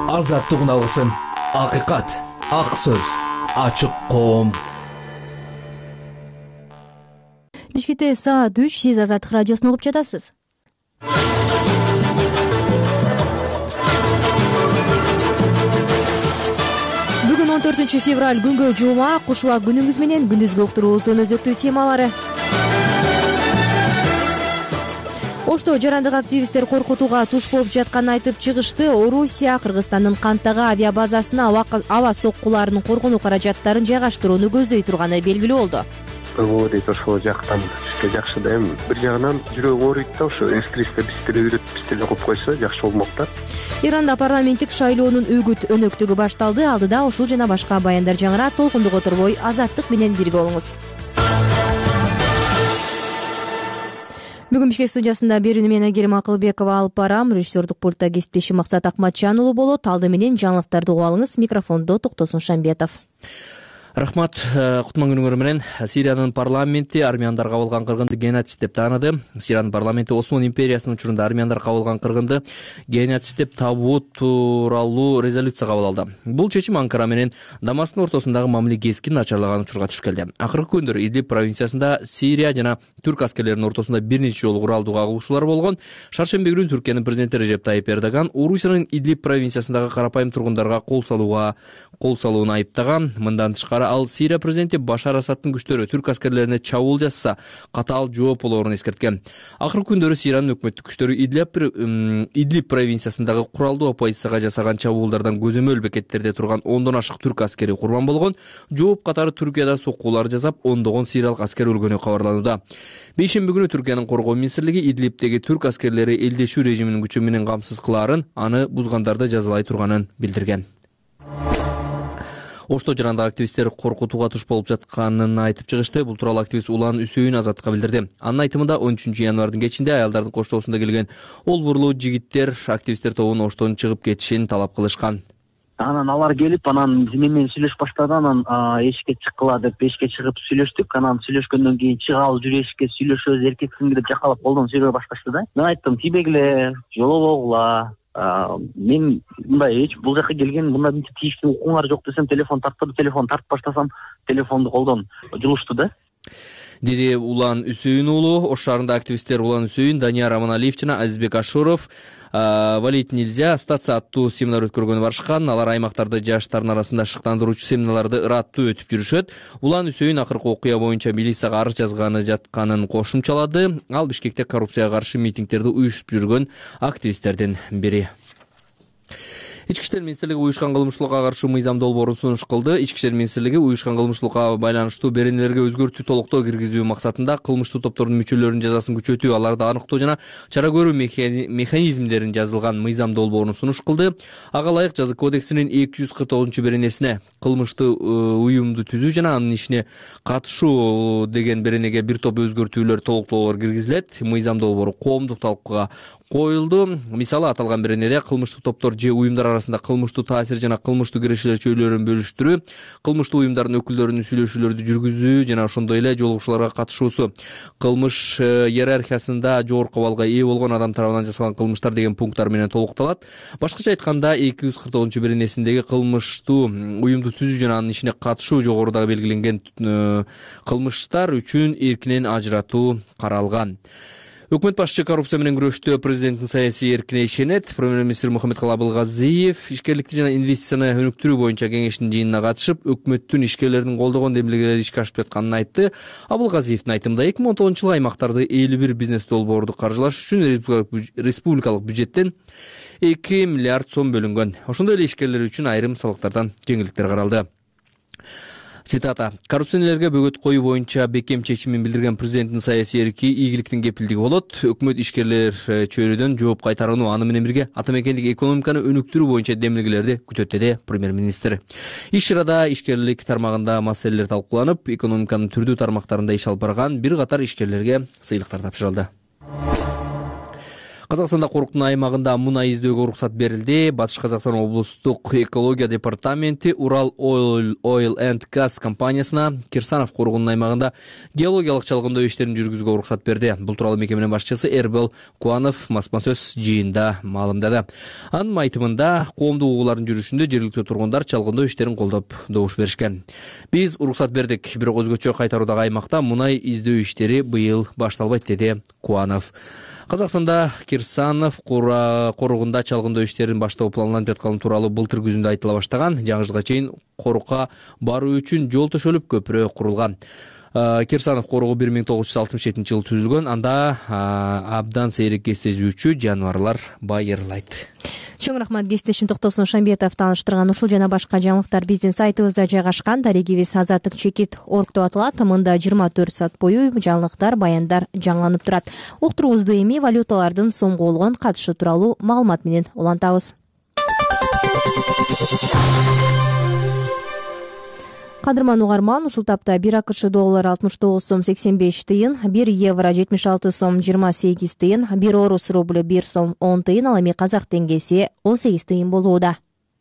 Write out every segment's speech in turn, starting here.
Азаттыгын алгысың. Акыйкат, ак сөз, ачык коом. Бишкекте саат 3, сиз Азаттык радиосун угуп жатасыз. Бүгүн 14 февраль күнгө жума, кушула күнүңүз менен күндүзгү уктуруубуздун өзөктүү темалары. Ошто жарандык активисттер коркутууга туш болуп жатканын айтып чыгышты. Орусия Кыргызстандын Канттагы авиабазасына аба соккуларынын коргонуу каражаттарын жайгаштырууну көздөй турганы белгилүү болду. ОБО дейт, ошол жактан бизге жакшы да. Эми бир жагынан жүрөгүм ооруйт да, ошо эскристе биз деле үйрөтүп, биз деле окуп койсо жакшы болмок да. Иранда парламенттик шайлоонун үгүт өнөктүгү башталды. Алдыда ушул жана башка баяндар жаңырат. Толкундук отурбой Азаттык менен бирге болуңуз. Бүгүн Бишкек студиясында берүүнү мен Айгерим Акылбекова алып барам. Режиссердук пультта кесиптешим Максат Акматжан уулу болот. Алды менен жаңылыктарды угуп алыңыз. Микрофондо Токтосун Шамбетов. Рахмат. Кутман күнүңөр менен. Сириянын парламенти армяндар кабылган кыргынды геноцид деп тааныды. Сириянын парламенти Осман империясынын учурунда армяндар кабылган кыргынды геноцид деп табуу тууралуу резолюция кабыл алды. Бул чечим Анкара менен Дамасктын ортосундагы мамиле кескин начарлаган учурга туш келди. Акыркы күндөр Идлиб провинциясында Сирия жана Түрк аскерлеринин ортосунда бир нече жолу куралдуу кагылышуулар болгон. Шаршемби күнү Түркиянын президенти Режеп Тайип Эрдоган Орусиянын Идлиб провинциясындагы карапайым тургундарга кол салууну айыптаган. Мындан тышкары ал Сирия президенти Башар Асадтын күчтөрү түрк аскерлерине чабуул жасса катаал жооп болоорун эскерткен. Акыркы күндөрү Сириянын өкмөттүк күчтөрү Идлиб провинциясындагы куралдуу оппозицияга жасаган чабуулдардан көзөмөл бекеттерде турган ондон ашык түрк аскери курбан болгон. Жооп катары Түркияда соккуулар жасап, ондогон сириялык аскер өлгөнү кабарланууда. Бейшемби күнү Түркиянын коргоо министрлиги Идлибтеги түрк аскерлери элдешүү режиминин күчү менен камсыз кылаарын, аны бузгандарды жазалай турганын билдирген. Ошто жарандык активисттер коркутууга туш болуп жатканын айтып чыгышты. Бул тууралуу активист Улан Үсөйүн Азаттыкка билдирди. Анын айтымында 13 январдын кечинде аялдардын коштоосунда келген олбурлуу жигиттер активисттер тобунун Оштон чыгып кетишин талап кылышкан. Анан алар келип, анан биз менен сүйлөшүп баштады. Анан эшикке чыккыла деп эшикке чыгып сүйлөштүк. Анан сүйлөшкөндөн кийин чыгалы жүр эшикке сүйлөшөбүз, эркексиңби деп жакалап колдон сүйрөй башташты да. Мен айттым, тийбегиле, жолобогула. Мен мындай бул жака келген мындай тийиштүү укуңар жок десем, телефон тарттырды, телефон тартып баштасам, телефонду колдон жулушту да. Деди Улан Үсөйүн уулу. Ош шаарында активисттер Улан Үсөйүн, Данияр Аманалиев жана Азизбек Ашуров валить нельзя статса аттуу семинар өткөргөнү барышкан. Алар аймактарды жаштардын арасында шыктандыруучу семинарларды ыраттуу өтүп жүрүшөт. Улан Үсөйүн акыркы окуя боюнча милицияга арыз жазганы жатканын кошумчалады. Ал Бишкекте коррупцияга каршы митингдерди уюштуруп жүргөн активисттердин бири. Ички иштер министрлиги уюшкан кылмыштуулукка каршы мыйзам долбоорун сунуш кылды. Ички иштер министрлиги уюшкан кылмыштуулукка байланыштуу беренелерге өзгөртүү толуктоо киргизүү максатында кылмыштуу топтордун мүчөлөрүнүн жазасын күчөтүү, аларды аныктоо жана чара көрүү механизмдерин жазылган мыйзам долбоорун сунуш кылды. Ага ылайык жаза кодексинин 249 беренесине кылмыштуу уюмду түзүү жана анын ишине катышуу деген беренеге бир топ өзгөртүүлөр, толуктоолор киргизилет. Мыйзам долбоору коомдук талкууга коюлду. Мисалы, аталган беренеде кылмыштуу топтор же уюмдар арасында кылмыштуу таасир жана кылмыштуу кирешилер чөйрөлөрүн бөлүштүрүү, кылмыштуу уюмдардын өкүлдөрүнүн сүйлөшүүлөрдү жүргүзүү жана ошондой эле жолугушууларга катышуусу, кылмыш иерархиясында жогорку абалга ээ болгон адам тарабынан жасалган кылмыштар деген пункттар менен толукталат. Башкача айтканда 249 беренесиндеги кылмыштуу уюмду түзүү жана анын ишине катышуу жогоруда белгиленген кылмыштар үчүн эркинен ажыратуу каралган. Өкмөт башчы коррупция менен күрөштө президенттин саясий эркине ишенет. Премьер-министр Мухаммедкалый Абылгазиев ишкерликти жана инвестицияны өнүктүрүү боюнча кеңештин жыйынына катышып, өкмөттүн ишкерлердин колдогон демилгелери ишке ашып жатканын айтты. Абылгазиевдин айтымында 2019-жылы аймактарды 51 бизнес долбоорду каржылаш үчүн республикалык бюджеттен 2 миллиард сом бөлүнгөн. Ошондой эле ишкерлер үчүн айрым салыктардан жеңилдиктер каралды. Цитата: коррупционерлерге бөгөт коюу боюнча бекем чечимин билдирген президенттин саясий эрки ийгиликтин кепилдиги болот. Өкмөт ишкерлер чөйрөдөн жооп кайтарууну, аны менен бирге ата мекендик экономиканы өнүктүрүү боюнча демилгелерди күтөт, деди премьер-министр. Иш чарада ишкерлик тармагында маселелер талкууланып, экономиканын түрдүү тармактарында иш алып барган бир катар ишкерлерге сыйлыктар тапшырылды. Казакстанда Коруктун аймагында мунай издөөгө уруксат берилди. Батыш Казакстан облустук экология департаменти Урал Oil and Gas компаниясына Кирсанов коргоонун аймагында геологиялык чалгындоо иштерин жүргүзүүгө уруксат берди. Бул тууралуу мекеменин башчысы Эрбел Кубанов басма сөз жыйында маалымдады. Анын айтымында коомдук угуулардын жүрүшүндө жергиликтүү тургундар чалгындоо иштерин колдоп добуш беришкен. Биз уруксат бердик, бирок өзгөчө кайтаруудагы аймакта мунай издөө иштери быйыл башталбайт, деди Кубанов. Казакстанда Кирсанов коругунда чалгындоо иштерин баштоо планланып жатканы тууралуу былтыр күзүндө айтыла баштаган. Жаңы жылга чейин корукка баруу үчүн жол төшөлүп көпүрө курулган. Кирсанов коругу 1967-жылы түзүлгөн. Анда абдан сейрек кестежүүчү жаныбарлар байырлайт. Чоң рахмат, кесиптешим Токтосун Шамбетов тааныштырган ушул жана башка жаңылыктар биздин сайтыбызда жайгашкан. Дарегибиз azattik.chekit.org деп аталат. Мында 24 саат бою жаңылыктар, баяндар жаңыланып турат. Уктуруубузду эми валюталардын сомго болгон катышы тууралуу маалымат менен улантабыз. Кадырман угарман, ушул тапта 1 АКШ доллары 69 сом 85 тыйын, 1 евро 76 сом 28 тыйын, 1 орус рубль 1 сом 10 тыйын, ал эми казак теңгеси 18 тыйын болууда.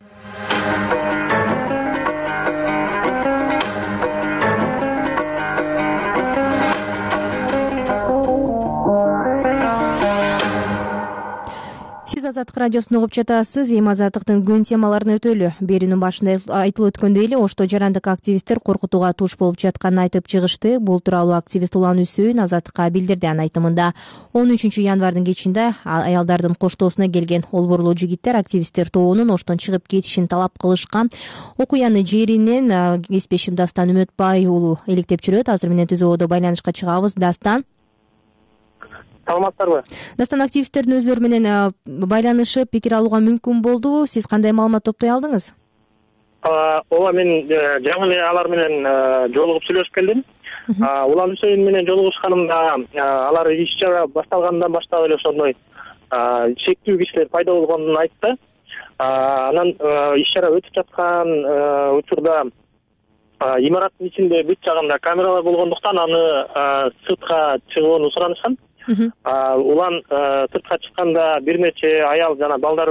Сиз Азаттык радиосун угуп жатасыз. Эми Азаттыктын күн темаларын өтөлү. Берүүнүн башында айтылып өткөндөй эле, Ошто жарандык активисттер коркутууга туш болуп жатканын айтып чыгышты. Бул тууралуу активист Улан Үсөйүн Азаттыкка билдирди. Анын айтымында 13 январдын кечинде аялдардын коштоосуна келген олборлуу жигиттер активисттер тобунун Оштон чыгып кетишин талап кылышкан. Окуяны жеринен кесиптешим Дастан Үмөтбай уулу иликтеп жүрөт. Азыр менен түзөбодо байланышка чыгабыз. Дастан, саламатсыздарбы? Дастан, активисттердин өздөрү менен байланышып пикир алууга мүмкүн болду. Сиз кандай маалымат топтой алдыңыз? Ооба, мен жаңы эле алар менен жолугуп сүйлөшүп келдим. Улан Үсөйүн менен жолугушканымда алар иш чара башталгандан баштап эле ошондой шектүү кишилер пайда болгонун айтты. Анан иш чара өтүп жаткан учурда имараттын ичинде бүт жагында камералар болгондуктан аны сыртка чыгууну суранышкан. Улан сыртка чыкканда бир нече аял жана балдар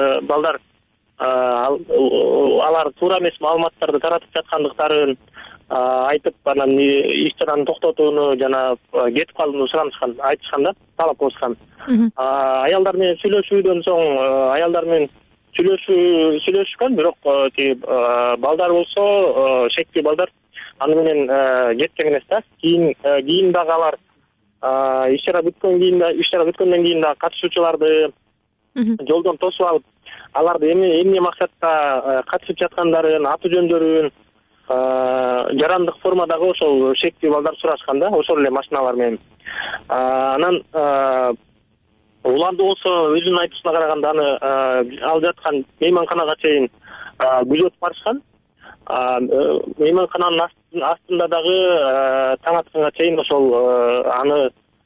алар туура эмес маалыматтарды таратып жаткандыктарын айтып, анан иш чараны токтотууну жана кетип калууну суранышкан, айтышкан да, талап кылышкан. Аялдар менен сүйлөшүүдөн соң аялдар менен сүйлөшкөн, бирок балдар болсо, шектүү балдар аны менен кеткен эмес да. Кийин дагы алар иш чара бүткөндөн кийин дагы катышуучуларды жолдон тосуп алып, аларды эмне максатта катышып жаткандарын, аты жөндөрүн жарандык формадагы ошол шектүү балдар сурашкан да, ошол эле машиналар менен. Анан Уланды болсо өзүнүн айтышына караганда аны ал жаткан мейманканага чейин күзөтүп барышкан. Мейманкананын астында дагы таң атканга чейин ошол аны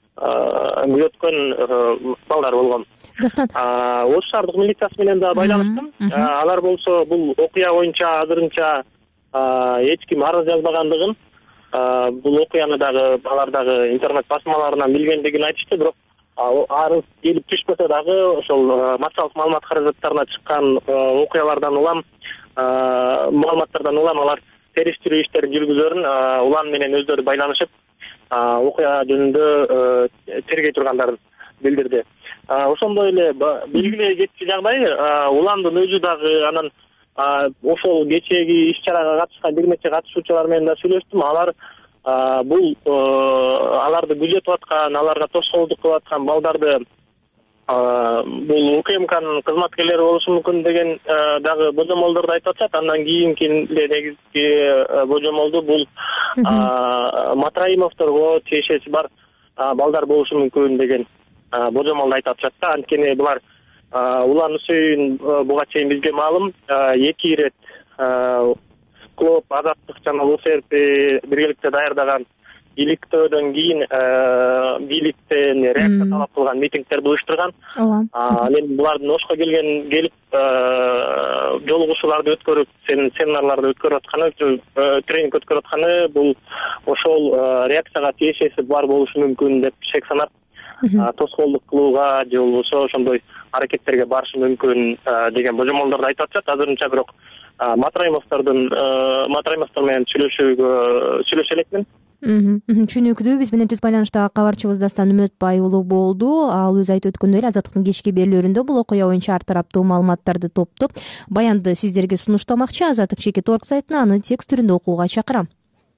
күзөткөн балдар болгон. Дастан, Ош шаардык милициясы менен да байланыштым. Алар болсо бул окуя боюнча азырынча эч ким арыз жазбагандыгын, бул окуяны дагы алар дагы интернет басмаларынан билгендигин айтышты, бирок арыз келип түшпөсө дагы ошол массалык маалымат каражаттарына чыккан окуялардан улам, маалыматтардан улам алар териштирүү иштерин жүргүзөрүн Улан менен өздөрү байланышып окуя жөнүндө тергей тургандарын билдирди. Ошондой эле белгилей кетчү жагдай, Уландын өзү дагы анан ошол кечээги иш чарага катышкан бир нече катышуучулар менен да сүйлөштүм. Алар бул аларды күзөтүп аткан, аларга тосқоолдук кылып аткан балдарды бул УКМКнын кызматкерлери болушу мүмкүн деген дагы божомолдорду айтып атышат. Андан кийинки негизги божомолду бул Матраимовдорго тиешеси бар балдар болушу мүмкүн деген божомолду айтып атышат да. Анткени булар Улан Үсөйүн буга чейин бизге маалым 2 ирет Клоп, Азаттык жана УСРП биргеликте даярдаган иликтөөдөн кийин бийликтен реакция талап кылган митингдерди уюштурган. Анан булардын Ошко келип жолугушууларды өткөрүп, семинарларды өткөрүп атканы, тренинг өткөрүп атканы бул ошол реакцияга тиешеси бар болушу мүмкүн деп шек санап, тоскоолдук кылууга же болбосо ошондой аракеттерге барышы мүмкүн деген божомолдорду айтып атышат. Азырынча бирок Матраимовтор менен сүйлөшө элекмин. Түшүнүктүү. Биз менен түз байланыштагы кабарчыбыз Дастан Үмөтбай уулу болду. Ал өзү айтып өткөндөй эле Азаттыктын кечки берүүлөрүндө бул окуя боюнча ар тараптуу маалыматтарды топтоп, баянды сиздерге сунуштамакчы. Азаттык жеке торг сайтына аны текст түрүндө окууга чакырам.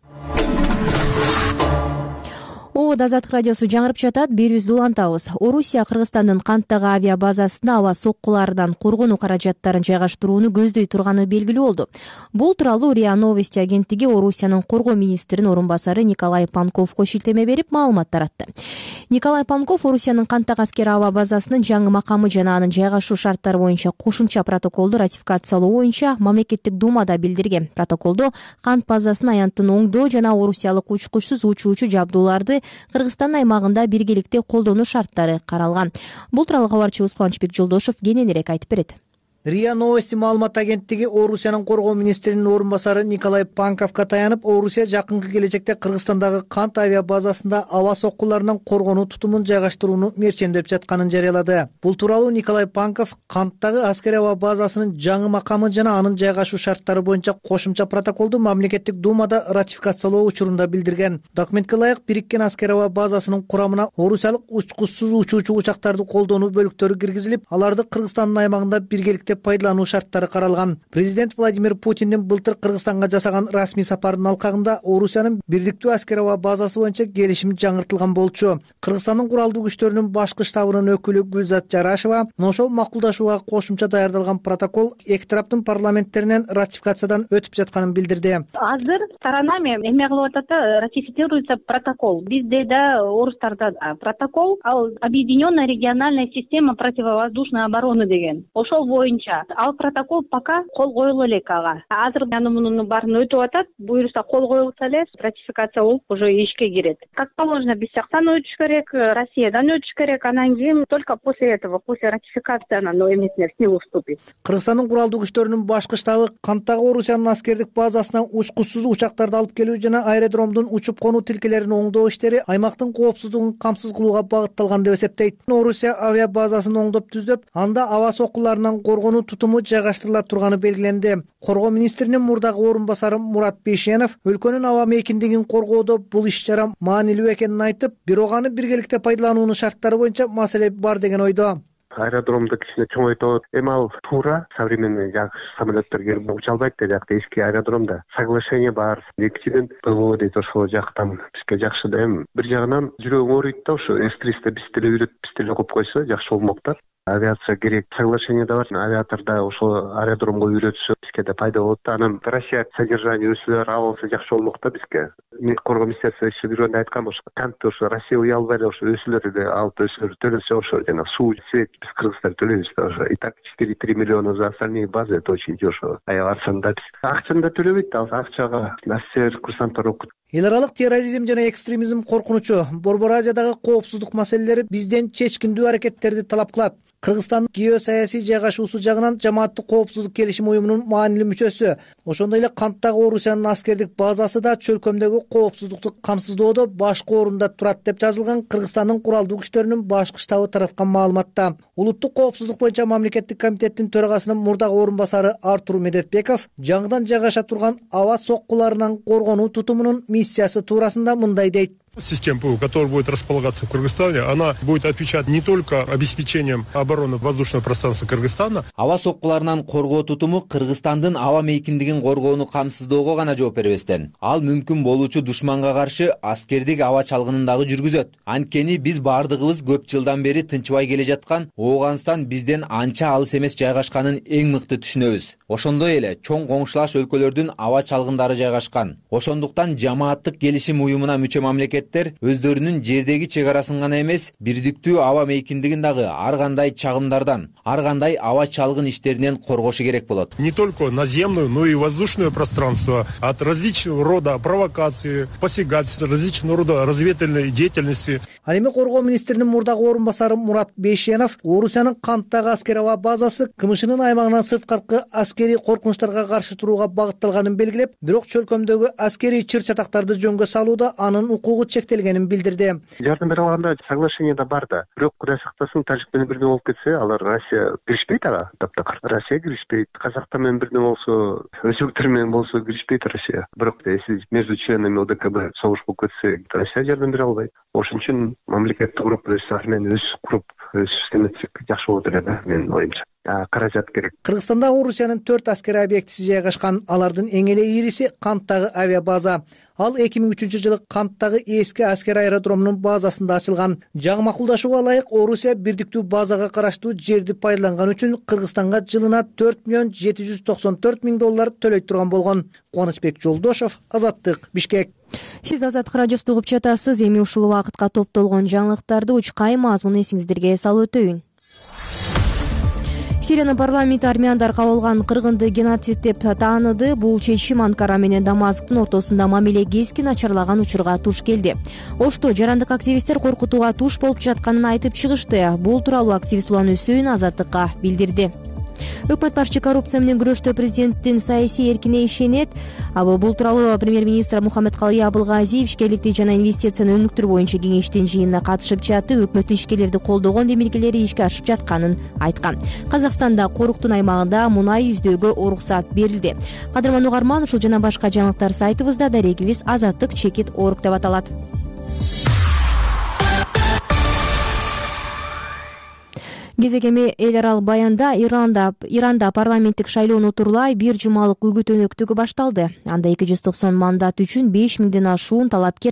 Азаттык радиосу жаңырып жатат. Берүүбүздү улантабыз. Орусия Кыргызстандын канттагы авиа базасына аба соккуларынан коргонуу каражаттарын жайгаштырууну көздөй турганы белгилүү болду. Бул тууралуу РИА Новости агенттиги Орусиянын коргоо министринин орун басары Николай Панковго шилтеме берип маалымат таратты. Николай Панков Орусиянын канттагы аскер аба базасынын жаңы макамы жана анын жайгашуу шарттары боюнча кошумча протоколду ратификациялоо боюнча мамлекеттик думада билдирген. Протоколдо кант базасын аянттын оңдоо жана орусиялык учкучсуз учуучу жабдууларды Кыргызстан аймагында биргеликте колдонуу шарттары каралган. Бул тууралуу кабарчыбыз Кубанычбек Жолдошов кененирээк айтып берет. РИА Новости маалымат агенттиги Орусиянын коргоо министринин орун басары Николай Панковго таянып, Орусия жакынкы келечекте Кыргызстандагы кант авиа базасында аба соккуларынан коргонуу тутумун жайгаштырууну мерчендеп жатканын жарыялады. Бул тууралуу Николай Панков канттагы аскер аба базасынын жаңы макамы жана анын жайгашуу шарттары боюнча кошумча протоколду мамлекеттик думада ратификациялоо учурунда билдирген. Документке ылайык бириккен аскер аба базасынын курамына орусиялык учкучсуз учуучу учактарды колдонуу бөлүктөрү киргизилип, аларды Кыргызстандын аймагында биргеликте пайдалануу шарттары каралган. Президент Владимир Путиндин былтыр Кыргызстанга жасаган расмий сапарынын алкагында Орусиянын бирдиктүү аскер аба базасы боюнча келишим жаңыртылган болчу. Кыргызстандын куралдуу күчтөрүнүн башкы штабынын өкүлү Гүлзат Жарашева ошол макулдашууга кошумча даярдалган протокол эки тараптын парламенттеринен ратификациядан өтүп жатканын билдирди. Азыр сторонами эме кылып атат, ратифицируется протокол. Бизде да орустарда протокол, ал объединенная региональная система противовоздушной обороны деген. Ошол боюнча ал протокол пока кол коюлу элек ага. Азыр мунун баарын өтүп атат. Буюрса кол коюлса эле ратификация болуп уже ишке кирет. Как положено, биз жактан өтүш керек, Россиядан өтүш керек. Анан кийин только после этого, после ратификации анан эмесине в силу вступит. Кыргызстандын куралдуу күчтөрүнүн башкы штабы канттагы Орусиянын аскердик базасына учкучсуз учактарды алып келүү жана аэродромдун учуп конуу тилкелерин оңдоо иштери аймактын коопсуздугун камсыз кылууга багытталган деп эсептейт. Орусия авиа базасын оңдоп түздөп, анда аба соккуларынан коргонуу тутуму жайгаштырыла турганы белгиленди. Коргоо министринин мурдагы орун басары Мурат Бейшенов өлкөнүн аба мейкиндигин коргоодо бул иш-чара маанилүү экенин айтып, бирок аны биргеликте пайдалануунун шарттары боюнча маселе бар деген ойдо. Аэродромду кичине чоңойтот. Эми ал туура современный жакшы самолеттер келип уча албайт деп жакта эски аэродромда соглашение бар. Экинчиден ПВО дейт, ошол жактан бизге жакшы да. Эми бир жагынан жүрөгүң ооруйт да, ошо С-300 биз деле үйрөтүп, биз деле коюп койсо жакшы болмок да. Авиация керек, соглашение да бар. Авиаторда ошол аэродромго үйрөтсө бизге да пайда болот да. Анан Россия содержание өсүлөр алса жакшы болмок да бизге. Коргоо министрлиги иши жүргөндө айткан, ошо кантты ошо Россия уялбай эле ошо өсүлөрдү алып өсүлөр төлөсө ошо жана суу, свет биз кыргыздар төлөйбүз да ошо. И так 4-3 миллиона за остальные базы, это очень дешево. Аябай арзан да. Акчаны да төлөбөйт да, акчага офицер, курсанттар окуйт. Эл аралык терроризм жана экстремизм коркунучу, Борбор Азиядагы коопсуздук маселелери бизден чечкиндүү аракеттерди талап кылат. Кыргызстан геосаясий жайгашуусу жагынан жамааттык коопсуздук келишим уюмунун маанилүү мүчөсү. Ошондой эле канттагы Орусиянын аскердик базасы да чөлкөмдөгү коопсуздукту камсыздоодо башкы орунда турат деп жазылган Кыргызстандын куралдуу күчтөрүнүн башкы штабы тараткан маалыматта. Улуттук коопсуздук боюнча мамлекеттик комитеттин төрагасынын мурдагы орун басары Артур Медетбеков жаңыдан жайгаша турган аба соккуларынан коргонуу тутумунун миссиясы туурасында мындай дейт. Система ПВО, которая будет располагаться в Кыргызстане, она будет отвечать не только обеспечением обороны воздушного пространства Кыргызстана. Аба соккуларынан коргоо тутуму Кыргызстандын аба мейкиндигин коргоону камсыздоого гана жооп бербестен, ал мүмкүн болуучу душманга каршы аскердик аба чалгынын дагы жүргүзөт. Анткени биз бардыгыбыз көп жылдан бери тынчыбай келе жаткан Ооганстан бизден анча алыс эмес жайгашканын эң мыкты түшүнөбүз. Ошондой эле чоң коңшулаш өлкөлөрдүн аба чалгындары жайгашкан. Ошондуктан жамааттык келишим уюмуна мүчө мамлекеттер өздөрүнүн жердеги чек арасын гана эмес, бирдиктүү аба мейкиндигин дагы ар кандай чагымдардан, ар кандай аба чалгын иштеринен коргошу керек болот. Не только наземную, но и воздушное пространство от различного рода провокации, посягательств, различного рода разведывательной деятельности. Ал эми коргоо министринин мурдагы орун басары Мурат Бейшенов Орусиянын канттагы аскер аба базасы КМШнын аймагынан сырткаркы аскерий коркунучтарга каршы турууга багытталганын белгилеп, бирок чөлкөмдөгү аскерий чыр-чатактарды жөнгө салууда анын укугу чектелгенин билдирди. Жардам бере алганда соглашение да бар да. Бирок Кудай сактасын, Тажик менен бирдеме болуп кетсе, алар Россия киришпейт ага. Таптакыр Россия киришпейт. Казактар менен бирдеме болсо, өзбектер менен болсо киришпейт Россия. Бирок если между членами ОДКБ согуш болуп кетсе, Россия жардам бере албайт. Ошон үчүн мамлекет куруп, менен өз куруп, өз систематик жакшы болот эле да, менин оюмча. Каражат керек. Кыргызстанда Орусиянын 4 аскери объектиси жайгашкан. Алардын эң эле ириси Канттагы авиабаза. Ал 2003-жылы Канттагы эски аскер аэродромунун базасында ачылган. Жаңы макулдашууга ылайык Орусия бирдиктүү базага караштуу жерди пайдаланган үчүн Кыргызстанга жылына $4,794,000 төлөй турган болгон. Кубанычбек Жолдошов, Азаттык, Бишкек. Сиз Азаттык радиосунда угуп жатасыз. Эми ушул убакытка топтолгон жаңылыктарды учкай мазмун эсиңиздерге салып өтөйүн. Сириянын парламенти армяндар кабылган кыргынды геноцид деп тааныды. Бул чечим Анкара менен Дамасктын ортосунда мамиле кескин начарлаган учурга туш келди. Ошто жарандык активисттер коркутууга туш болуп жатканын айтып чыгышты. Бул тууралуу активист Улан Үсөйүн Азаттыкка билдирди. Өкмөт башчы коррупция менен күрөштө президенттин саясий эркине ишенет. Бул тууралуу премьер-министр Мухаммедкалый Абылгазиев ишкерликти жана инвестицияны өнүктүрүү боюнча кеңештин жыйынына катышып жатып, өкмөттүн ишкерлерди колдогон демилгелери ишке ашып жатканын айткан. Казакстанда Коруктун аймагында мунай издөөгө уруксат берилди. Кадырман угарман, ушул жана башка жаңылыктар сайтыбызда, дарегибиз azattik.org деп аталат. Кезегеме эл аралык баянда Иранда парламенттик шайлоону турлай бир жумалык үгүт өнөктүгү башталды. Анда 290 мандат үчүн 5000ден ашуун талапкер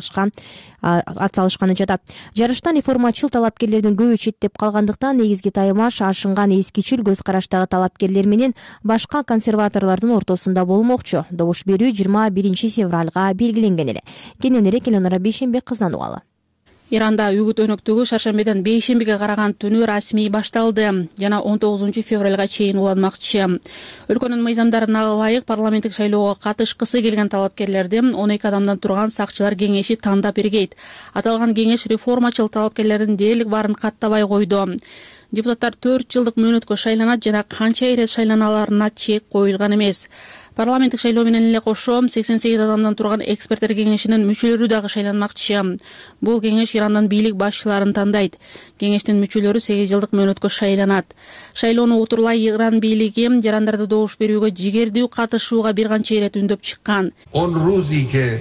атсалышканы жатат. Жарыштан реформачыл талапкерлердин көбү четтеп калгандыктан негизги таймаш ашынган эскичил көз караштагы талапкерлер менен башка консерваторлордун ортосунда болмокчу. Добуш берүү 21 февралга белгиленген эле. Кененирээк Элонора Бейшенбек кызынан угалы. Иранда үгүт өнөктүгү шаршембеден бейшембиге караган түнү расмий башталды жана 19 февралга чейин уланмакчы. Өлкөнүн мыйзамдарына ылайык парламенттик шайлоого катышкысы келген талапкерлерди 12 адамдан турган сакчылар кеңеши тандап иргейт. Аталган кеңеш реформачыл талапкерлердин дээрлик баарын каттабай койду. Депутаттар 4 жылдык мөөнөткө шайланат жана канча ирет шайланаларына чек коюлган эмес. Парламенттик шайлоо менен эле кошо 88 адамдан турган эксперттер кеңешинин мүчөлөрү дагы шайланмакчы. Бул кеңеш Ирандын бийлик башчыларын тандайт. Кеңештин мүчөлөрү 8 жылдык мөөнөткө шайланат. Шайлоону утурлай Иран бийлиги жарандарды добуш берүүгө жигердүү катышууга бир канча ирет үндөп чыккан. Он рузи ке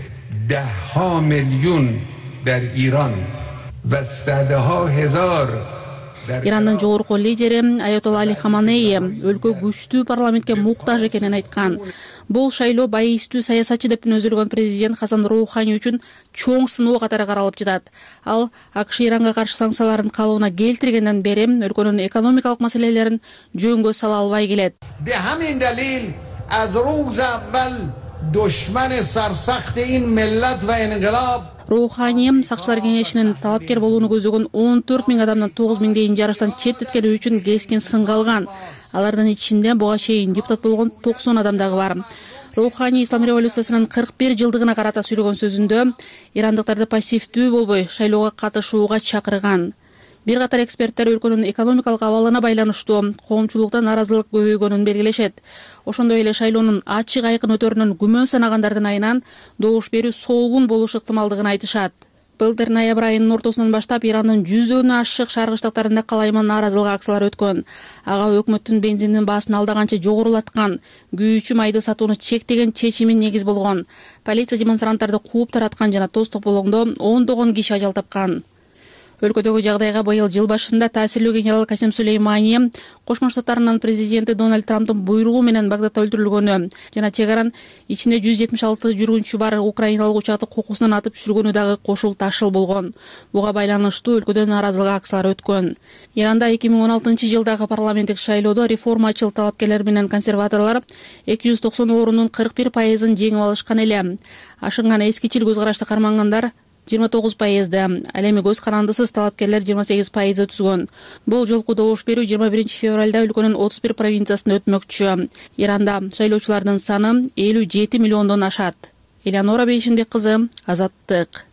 10 миллион дар Иран ва садаха хазар Ирандын жогорку лидери Аятолла Али Хаманеи өлкө күчтүү парламентке муктаж экенин айткан. Бул шайлоо байыстуу саясатчы деп өзүлгөн президент Хасан Роухани үчүн чоң сыноо катары каралып жатат. Ал АКШ Иранга каршы санкцияларын калыбына келтиргенден бери өлкөнүн экономикалык маселелерин жөнгө сала албай келет. Be hamin dalil az roz avval dushman sarsakht in millat va inqilab Роухани сакчылар кеңешинин талапкер болууну көзөгөн 14 000 адамдан 9 000 дейин жарыштан четтеткени үчүн кескин сынга алган. Алардын ичинде буга чейин депутат болгон 90 адам дагы бар. Роухани ислам революциясынын 41 жылдыгына карата сүйлөгөн сөзүндө ирандыктарды пассивдүү болбой шайлоого катышууга чакырган. Бир катар эксперттер өлкөнүн экономикалык абалына байланыштуу коомчулукта нааразылык көбөйгөнүн белгилешет. Ошондой эле шайлоонун ачык айкын өтөрүнөн күмөн санагандардын айынан добуш берүү соогун болуш ыктымалдыгын айтышат. Былтыр ноябрь айынын ортосунан баштап Ирандын 100дөн ашык шаркы штаттарында калайман нааразылык акциялары өткөн. Ага өкмөттүн бензиндин баасын алдаганча жогорулаткан, күйүүчү майды сатууну чектеген чечими негиз болгон. Полиция демонстранттарды кууп тараткан жана тоз тополоңдо ондогон киши ажал тапкан. Өлкөдөгү жагдайга быйыл жыл башында таасирлүү генерал Касим Сулеймани Кошмо Штаттарынын президенти Дональд Трамптын буйругу менен Багдадта өлтүрүлгөнү жана чегаран ичинде 176 жүргүнчү бар украиналык учакты кокусунан атып түшүргөнү дагы кошул ташыл болгон. Буга байланыштуу өлкөдө нааразылык акциялары өткөн. Иранда 2016-жылдагы парламенттик шайлоодо реформачыл талапкерлер менен консерваторлор 290 орундун 41%-ын жеңип алышкан эле. Ашынган эскичил көз карашты кармангандар 29%, ал эми көз карандысыз талапкерлер 28% түзгөн. Бул жолку добуш берүү 21 февралда өлкөнүн 31 провинциясында өтмөкчү. Иранда шайлоочулардын саны 57 миллиондон ашат. Элеонора Бейшенбек кызы, Азаттык.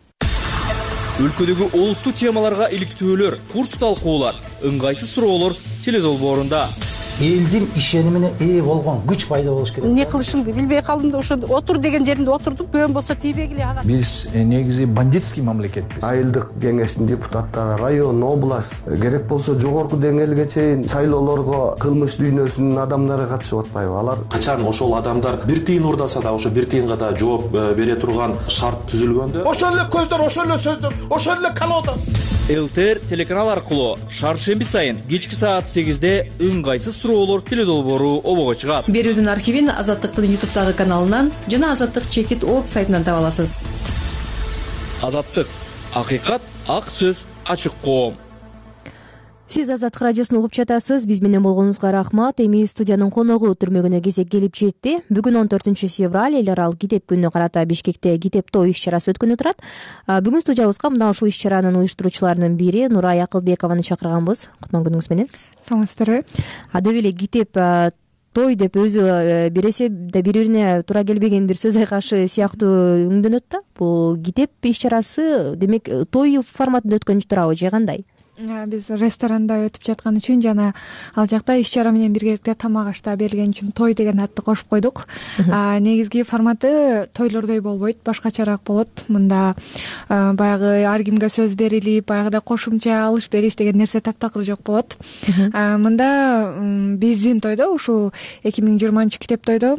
Өлкөдөгү олуттуу темаларга иликтөөлөр, курч талкуулар, ыңгайсыз суроолор теледолбоорунда. элдин ишенимине ээ болгон күч пайда болуш керек. Эмне кылышымды билбей калдым да ошо отур деген жеримде отурдум. Көбөн болсо тийбегиле ага. Биз негизи бандитский мамлекетпиз. Айылдык кеңештин депутаттары, район, область, керек болсо жогорку деңгээлге чейин шайлоолорго кылмыш дүйнөсүнүн адамдары катышып атпайбы? Алар качан ошол адамдар бир тыйын урдаса да ошо бир тыйынга да жооп бере турган шарт түзүлгөндө ошол эле көздөр, ошол эле сөздөр, ошол эле колода. ЛТР телеканал аркылуу шаршемби сайын кечки саат 8-де ыңгайсыз суроолор теле долбоору обого чыгат. Берүүдүн архивин Азаттыктын YouTube'дагы каналынан жана Азаттык чекит орг сайтынан таба аласыз. Азаттык, акыйкат, ак сөз, ачык коом. Сиз Азаттык радиосун угуп жатасыз. Биз менен болгонуңузга рахмат. Эми студиянын коногу түрмөгүнө кезек келип жетти. Бүгүн 14 февраль эл аралык китеп күнүнө карата Бишкекте китеп той иш-чарасы өткөнү турат. Бүгүн студиябызга мына ушул иш-чаранын уюштуруучуларынын бири Нурай Акылбекованы чакырганбыз. Кутман күнүңүз менен. Саламатсыздарбы? Адеп эле китеп той деп өзү бересе да бири-бирине туура келбеген бир сөз айкашы сыяктуу өңдөнөт да. Бул китеп иш-чарасы демек той форматында өткөн турабы же кандай? Биз ресторанда өтүп жаткан үчүн жана ал жакта иш-чара менен биргеликте тамак аш да берилген үчүн той деген атты кошуп койдук. Негизги форматы тойлордой болбойт, башкачараак болот. Мында баягы ар кимге сөз берилип, баягыдай кошумча алыш бериш деген нерсе таптакыр жок болот. Мында биздин тойдо, ушул 2020 китеп тойдо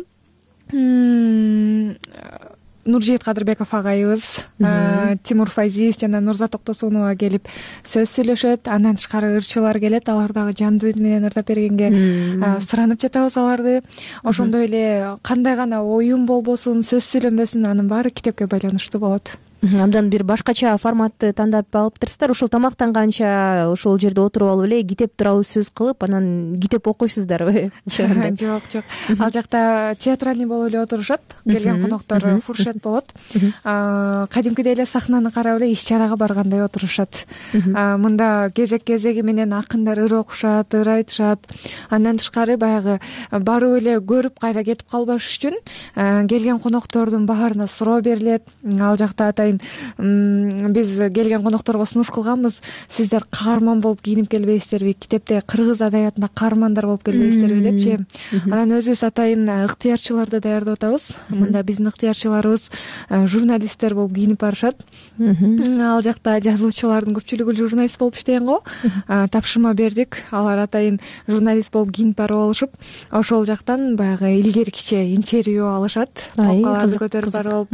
Нуржейит Кадырбеков агайыбыз, Тимур Файзиев жана Нурза Токтосунова келип сөз сүйлөшөт. Андан тышкары ырчылар келет. Алар дагы жандуу үн менен ырдап бергенге суранып жатабыз аларды. Ошондой эле кандай гана оюн болбосун, сөз сүйлөнбөсүн, анын баары китепке байланыштуу болот. Абдан бир башкача форматты тандап алыптырсыздар. Ушул тамактанганча ошол жерде отуруп алып эле китеп тууралуу сөз кылып, анан китеп окуйсуздарбы? Жок. Ал жакта театральный болуп эле отурушат. Келген коноктор фуршет болот. Кадимкидей эле сахнаны карап эле иш-чарага баргандай отурушат. Мында кезек-кезеги менен акындар ыр окушат, ыр айтышат. Андан тышкары баягы барып эле көрүп кайра кетип калбаш үчүн келген коноктордун баарына суроо берилет. Ал жакта атайын биз келген конокторго сунуш кылганбыз. Сиздер каарман болуп кийинип келбейсиздерби? Китепте кыргыз адабиятында каармандар болуп келбейсиздерби депчи. Анан өзүбүз атайын ыктыярчыларды даярдап атабыз. Мында биздин ыктыярчыларыбыз журналисттер болуп кийинип барышат. Ал жакта жазуучулардын көпчүлүгү журналист болуп иштеген го. Тапшырма бердик. Алар атайын журналист болуп кийинип барып алышып, ошол жактан баягы илгеркиче интервью алышат. Талкаларды көтөрүп барып алып.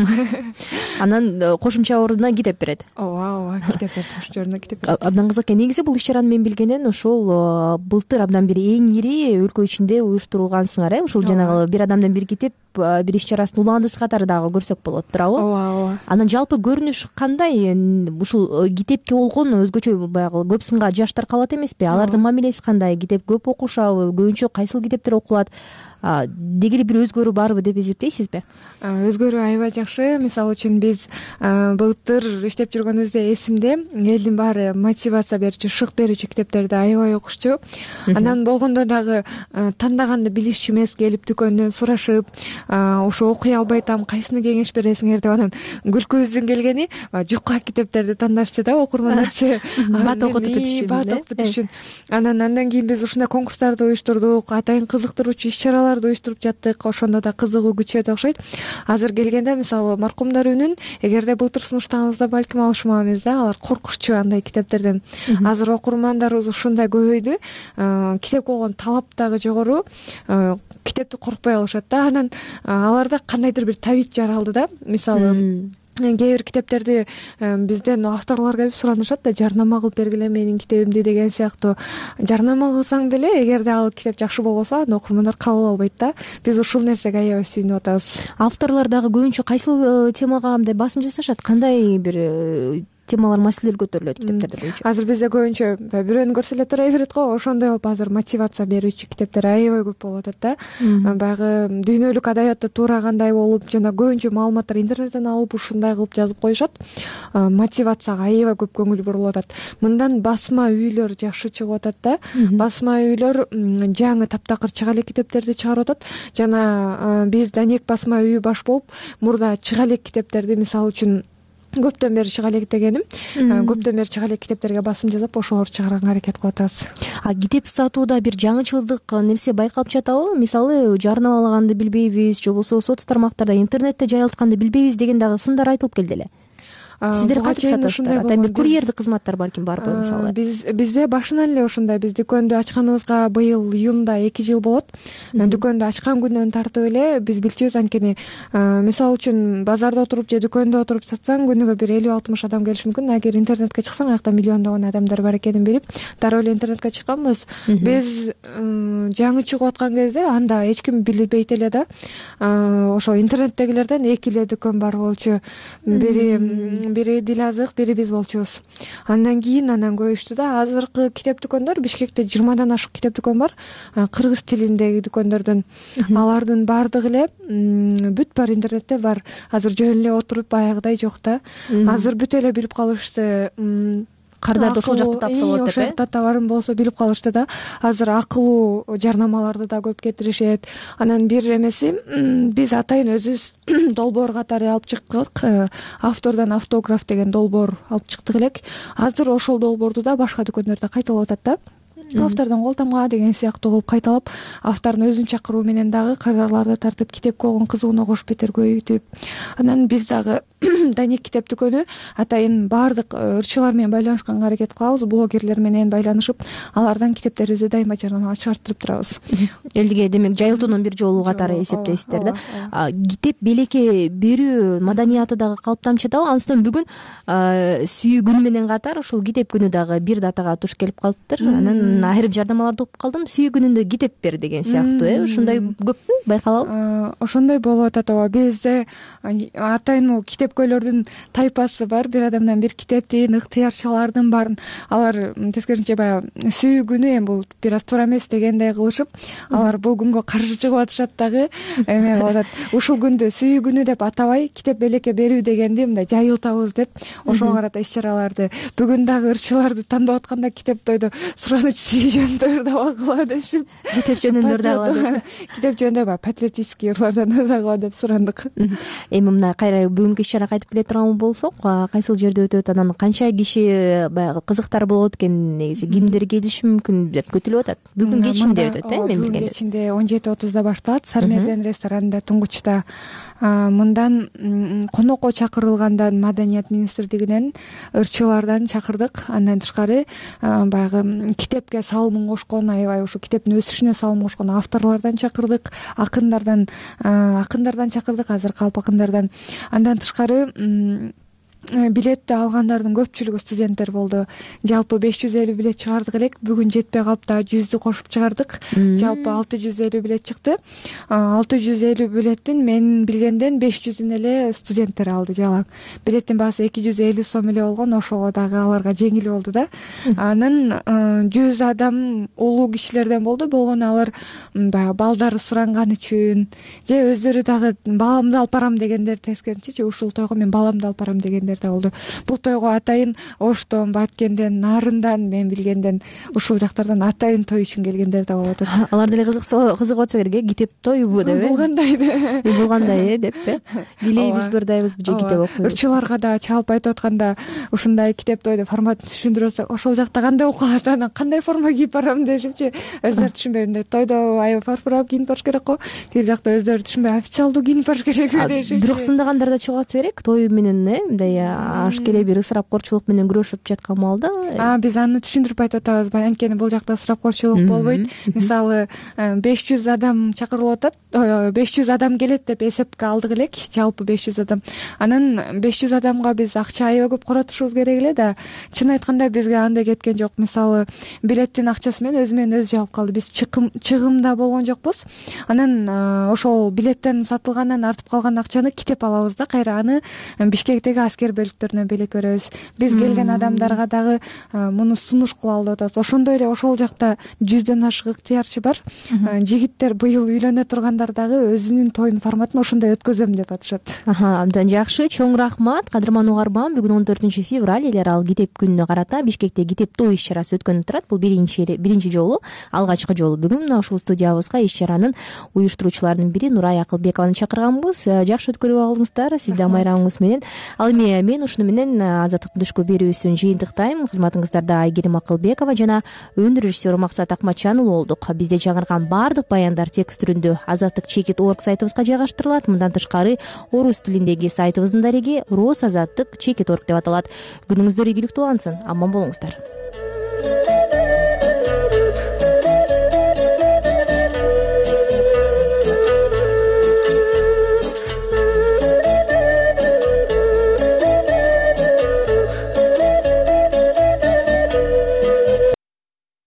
Анан кошумча ордуна китеп берет. Ооба, китеп берет. Кошумча ордуна китеп берет. Абдан кызык. Негизи бул иш-чараны мен билгенден ошол былтыр абдан бир эң ири өлкө ичинде уюштурулгансыңар, Ушул жанагы бир адамдан бир китеп, бир иш-чарасын уландысы катары дагы көрсөк болот, туурабы? Ооба. Анан жалпы көрүнүш кандай? Ушул китепке болгон өзгөчө баягы көп сынга жаштар калат эмеспи? Алардын мамилеси кандай? Китеп көп окушабы? Көбүнчө кайсыл китептер окулат? Дегири бир өзгөрүү барбы деп эсептейсизби? Өзгөрүү аябай жакшы. Мисалы үчүн биз былтыр иштеп жүргөнүбүздө эсимде, элдин баары мотивация берүүчү, шык берүүчү китептерди аябай окушчу. Анан болгондо дагы тандаганды билишчү эмес, келип дүкөндөн сурашып, ошо окуй албай атам, кайсыны кеңеш бересиңер деп, анан күлкүбүздүн келгени жукка китептерди тандашчу да окурмандарчы. Бат окутуп кетишчү. Андан кийин биз ушундай конкурстарды уюштурдук, атайын кызыктыруучу иш-чараларды уюштуруп жаттык. Ошондо да кызыгуу күчөдү окшойт. Азыр келгенде мисалы маркумдар үнүн эгерде былтыр сунуштагыбызда балким алышмам эмес да, алар коркушчу андай китептерден. Азыр окурмандарыбыз ушундай көбөйдү. Китепке болгон талап дагы жогору. Китепти коркпой алышат да. Анан аларда кандайдыр бир табит жаралды да. Мисалы кээ бир китептерди бизден авторлор келип суранышат да, жарнама кылып бергиле менин китебимди деген сыяктуу. Жарнама кылсаң деле, эгерде ал китеп жакшы болбосо, анда окурмандар кабыл албайт да. Биз ушул нерсеге аябай сүйүнүп атабыз. Авторлор дагы көбүнчө кайсыл темага мындай басым жасашат? Кандай бир темалар, маселелер көтөрүлөт китептерде боюнча? Азыр бизде көбүнчө бирөөнү көрсө эле тура берет го. Ошондой болуп азыр мотивация берүүчү китептер аябай көп болуп атат да. Баягы дүйнөлүк адабиятта туура кандай болуп, жана көбүнчө маалыматтар интернеттен алып ушундай кылып жазып коюшат. Мотивацияга аябай көп көңүл бурулуп атат. Мындан басма үйлөр жакшы чыгып атат да. Басма үйлөр жаңы таптакыр чыга элек китептерди чыгарып атат. Жана биз Данек басма үйү баш болуп, мурда чыга элек китептерди, мисалы үчүн көптөн бери чыга элек дегеним, көптөн бери чыга элек китептерге басым жасап ошолорду чыгарганга аракет кылып атабыз. Китеп сатууда бир жаңычылдык нерсе байкалып жатабы? Мисалы жарнамалаганды билбейбиз, же болбосо соц тармактарда, интернетте жайылтканды билбейбиз деген дагы сындар айтылып келди эле. Сиздер кантип сатасыздар? Бир курьердик кызматтар балким барбы мисалы? Бизде башынан эле ушундай. Биз дүкөндү ачканыбызга быйыл июнда 2 жыл болот. Дүкөндү ачкан күнүнөн тартып эле биз билчүбүз, анткени мисалы үчүн базарда отуруп же дүкөндө отуруп сатсаң күнүгө бир 50-60 адам келиши мүмкүн. Агер интернетке чыксаң, аякта миллиондогон адамдар бар экенин билип, дароо эле интернетке чыкканбыз. Биз жаңы чыгып аткан кезде анда эч ким билбейт эле да. Ошо интернеттегилерден 2 эле дүкөн бар болчу. Бири Дилазык, бири биз болчубуз. Андан кийин көбөйүштү да. Азыркы китеп дүкөндөр Бишкекте 20дан ашык китеп дүкөн бар. Кыргыз тилиндеги дүкөндөрдөн. Алардын баардыгы эле бүт бар интернетте бар. Азыр жөн эле отуруп баягыдай жок да. Азыр бүт эле билип калышты. Кардарды ошол жакта тапса болот деп. Ошол жакта товарым болсо билип калышты да. Азыр акылуу жарнамаларды да көп кетиришет. Анан бир эмеси, биз атайын өзүбүз долбоор катары алып чыктык. Автордон автограф деген долбоор алып чыктык элек. Азыр ошол долбоорду да башка дүкөндөрдө кайталап атат да. Автордон кол тамга деген сыяктуу кылып кайталап, автордун өзүн чакыруу менен дагы карарларды тартып, китепке болгон кызыгууну кош бетер көбөйтүп. Анан биз дагы Даник китеп дүкөнү атайын баардык ырчылар менен байланышканга аракет кылабыз, блогерлер менен байланышып, алардан китептерибизди дайыма жарнамага чыгарттырып турабыз. Элге демек жайылтуунун бир жолу катары эсептейсиздер да. Китеп белекке берүү маданияты дагы калыптанып жатабы? Андан бүгүн сүйүү күнү менен катар ушул китеп күнү дагы бир датага туш келип калыптыр. Анан айрым жарнамаларды окуп калдым. Сүйүү күнүндө китеп бер деген сыяктуу, ушундай көппү байкалабы? Ошондой болуп атат ооба. Бизде атайын китепкөйлөрдүн тайпасы бар. Бир адамдан бир китептин, ыктыярчылардын барын. Алар тескерисинче баягы сүйүү күнү эми бул бир аз туура эмес дегендей кылышып, алар бул күнгө каршы чыгып атышат дагы. Эме кылып атат. Ушул күндү сүйүү күнү деп атабай, китеп белекке берүү дегенди мындай жайылтабыз деп, ошого карата иш-чараларды бүгүн дагы ырчыларды тандап атканда китеп тойдо сураныч сүйүү жөнүндө дагы кыла дешип, китеп жөнүндө дагы китеп жөнүндө баягы патриотический ырлардан дагы деп сурандык. Эми мына кайра бүгүнкү иш-чара кайтып келе турган болсок, кайсыл жерде өтөт, анан канча киши баягы кызыктар болот экен, негизи кимдер келиши мүмкүн деп күтүлүп атат. Бүгүн кечинде өтөт, мен билгендей. Бүгүн кечинде 17:30 башталат, Сармерден ресторанында Туңгучта. Мындан конокко чакырылгандан Маданият министрлигинен ырчылардан чакырдык. Андан тышкары баягы китепке салымын кошкон, аябай ушу китептин өсүшүнө салым кошкон авторлордон чакырдык, акындардан чакырдык, азыркы алып акындардан. Андан тышкары билетти алгандардын көпчүлүгү студенттер болду. Жалпы 550 билет чыгардык элек, бүгүн жетпей калып да 100дү кошуп чыгардык. Жалпы 650 билет чыкты. 650 билеттин мен билгенден 500-үн эле студенттер алды жалаң. Билеттин баасы 250 сом эле болгон, ошого дагы аларга жеңил болду да. Анан 100 адам улуу кишилерден болду. Болгону алар баягы балдары суранган үчүн, же өздөрү дагы баламды алып барам дегендер, тескерисинче ушул тойго мен баламды алып барам дегендер болду. Бул тойго атайын Оштон, Баткенден, Нарындан, мен билгенден ушул жактардан атайын той үчүн келгендер да болот. Алар деле кызыгып атса керек, китеп тойбу деп. Булгандай деп. Билейбиз, кырдайбыз же китеп окуйбуз. Ырчыларга да чалып айтып атканда ушундай китеп тойду форматын түшүндүрөсөк, ошол жакта кандай окуп калат, анан кандай форма кийип барам дешипчи, өздөрү түшүнбөй мындай тойдо аябай фарфорап кийинип барыш керек го. Тил жакта өздөрү түшүнбөй официалдуу кийинип барыш керек дешипчи. Бирок сындагандар да чыгып атса керек, той менен мындай аш келе бир ысырапкорчулук менен күрөшүп жаткан маалда. Биз аны түшүндүрүп айтып атабыз. Анткени бул жакта ысырапкорчулук болбойт. Мисалы 500 адам чакырылып атат, 500 адам келет деп эсепке алдык элек, жалпы 500 адам. Анан 500 адамга биз акча аябай көп коротушубуз керек эле да. Чын айтканда бизге андай кеткен жок. Мисалы билеттин акчасы менен өзү жаап калды. Биз чыгымда болгон жокпуз. Анан ошол билеттен сатылгандан артып калган акчаны китеп алабыз да, кайра аны Бишкектеги аскер бөлүктөрүнө белек беребиз. Биз келген адамдарга дагы муну сунуш кылалы деп атабыз. Ошондой эле ошол жакта 100дөн ашык ыктыярчы бар. Жигиттер быйыл үйлөнө тургандар кыргыздар дагы өзүнүн тоюн форматын ошондой өткөзөм деп атышат. Абдан жакшы, чоң рахмат. Кадырман угарман, бүгүн 14 февраль эле ал китеп күнүнө карата Бишкекте китептөө иш чарасы өткөнүп турат. Бул биринчи жолу, алгачкы жолу. Бүгүн мына ушул студиябызга иш чаранын уюштуруучуларынын бири Нурай Акылбекованы чакырганбыз. Жакшы өткөрүп алыңыздар, сиз да майрамыңыз менен. Ал эми мен ушуну менен Азаттыктын түшкү берүүсүн жыйынтыктайм. Кызматыңыздарда Айгерим Акылбекова жана өнөр режиссеру Максат Акматжан болдук. Бизде жаңырган баардык баяндар текст түрүндө azattik.org сайтыбызга жайгаштырылат. Мындан тышкары орус тилиндеги сайтыбыздын дареги Рос Азаттык.org деп аталат. Күнүңүздөр ийгиликтүү улансын. Аман болуңуздар.